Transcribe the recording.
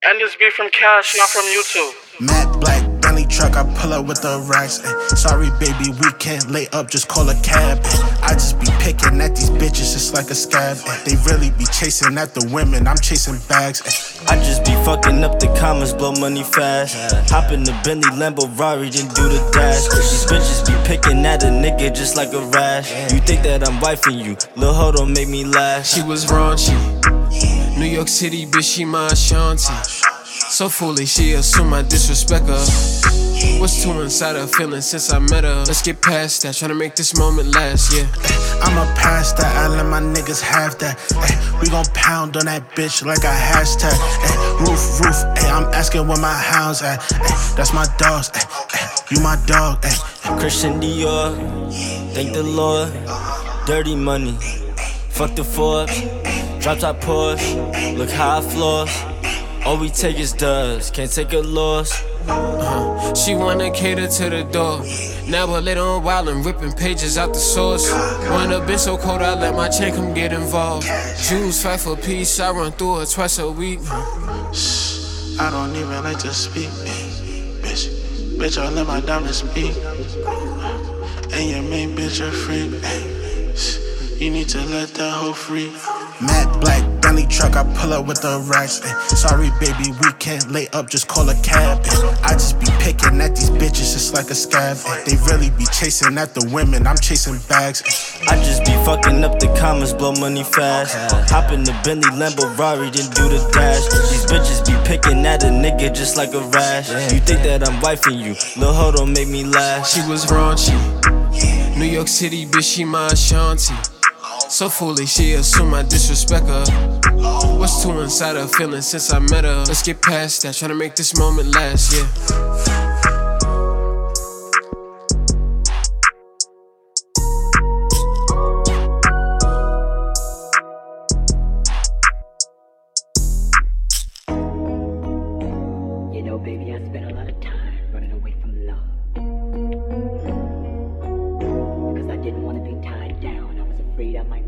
And this beat from Cash, not from YouTube. Matte black Bentley truck, I pull up with the racks. Sorry, baby, we can't lay up, just call a cab. I just be picking at these bitches just like a scab. They really be chasing at the women, I'm chasing bags. I just be fucking up the commas, blow money fast. Hop in the Bentley Lambo Rari, then do the dash. These bitches be picking at a nigga just like a rash. You think that I'm wifing you, lil' ho don't make me laugh. She was raunchy, New York City bitch, she my Ashanti. So foolish, she assume I disrespect her. What's too inside her feeling since I met her? Let's get past that, tryna make this moment last, yeah. I'ma pass that, I let my niggas have that. We gon' pound on that bitch like a hashtag. Roof, I'm asking where my hounds at. That's my dogs, you my dog. Christian Dior, thank the Lord. Dirty money, fuck the Forbes. Drop top Porsche, look how I floss. All we take is dubs, can't take a loss. She wanna cater to the door. Now we're lit on wild and ripping pages out the source. When the bitch so cold, I let my chain come get involved. Jews fight for peace, I run through her twice a week. I don't even like to speak, bitch, I let my diamonds speak. And your main bitch a freak. You need to let that hoe free. Matte black Bentley truck, I pull up with the racks. Sorry, baby, we can't lay up, just call a cab. I just be picking at these bitches just like a scab. They really be chasing at the women, I'm chasing bags. I just be fucking up the commas, blow money fast. Hop in the Bentley Lambo Rari, then do the dash. These bitches be picking at a nigga just like a rash. You think that I'm wifing you, lil' ho don't make me laugh. She was raunchy, New York City bitch, she my Ashanti. So foolish, she assume I disrespect her. What's too inside her feeling since I met her? Let's get past that, tryna make this moment last, yeah. You know, baby, I spent a lot of time running away from love. Because I didn't want to be tied down. I was afraid I might